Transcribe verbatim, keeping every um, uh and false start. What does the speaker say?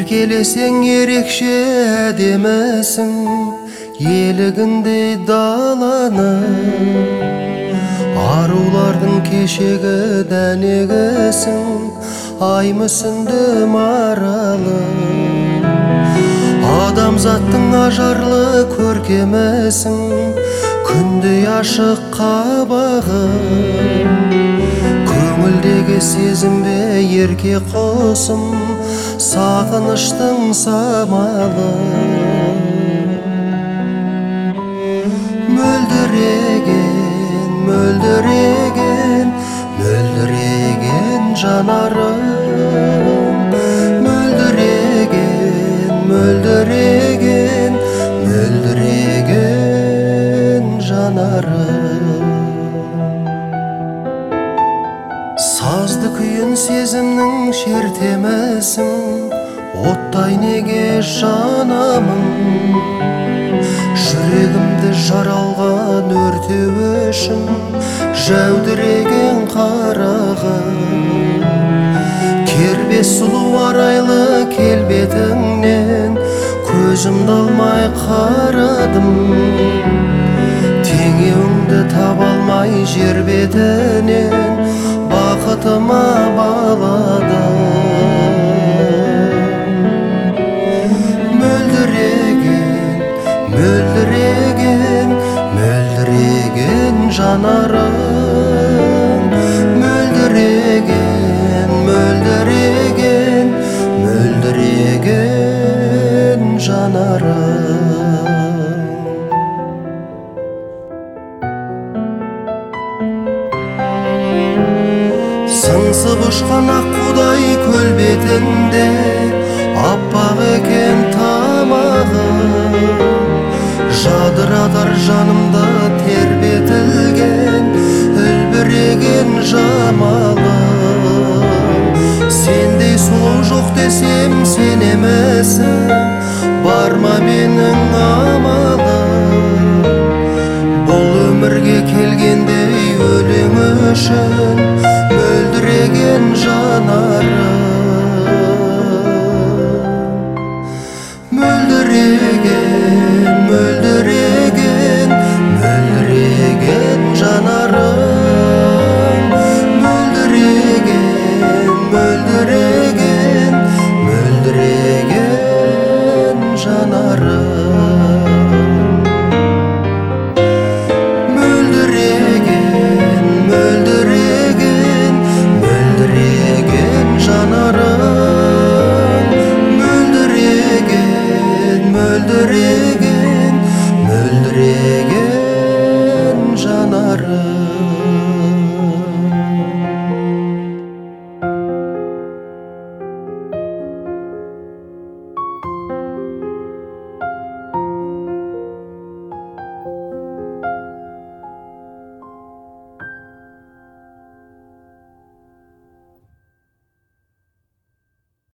Еркелесең ерекше әдемісің, елігіндей даланы, арулардың кешегі дәнегісің, ай мүсінді маралы. Адамзаттың ажарлы көркемісің, күндей ашық қабағы. Көңілдегі сезімбе ерке қосым, сағыныштың самалы. Мөлдіреген, мөлдіреген, мөлдіреген жанарым. Мөлдіреген, мөлдіреген, мөлдіреген жанарым. Сазды күйін сезімнің шертемісің, оттай неге жанамын. Жүрегімді жаралған өртеу үшін жәудіреген қарағым. Кербез сұлу арайлы келбетіңнен көзімді алмай қарадым. Теңеуіңді таба алмай жер бетінен бақытыма баладым. Мөлдіреген, мөлдіреген, мөлдіреген жанарым. Мөлдіреген, мөлдіреген, мөлдіреген жанарым. Сыңсып ұшқан аққудай көл бетінде, аппақ екен тамағы. Жадыратар жанымда тербетілген, үлбіреген жамалы. Сендей сұлу жоқ десем сенемісің, бар ма менің амалым. Бұл өмірге келгендей өлең үшін мөлдіреген жанарым. Мөлдіреген, мөлдіреген, мөлдіреген жанарым. Мөлдіреген, мөлдіреген, мөлдіреген жанарым. Мөлдіреген, мөлдіреген, мөлдіреген жанарым. Мөлдіреген, мөлдіреген, мөлдіреген жанарым.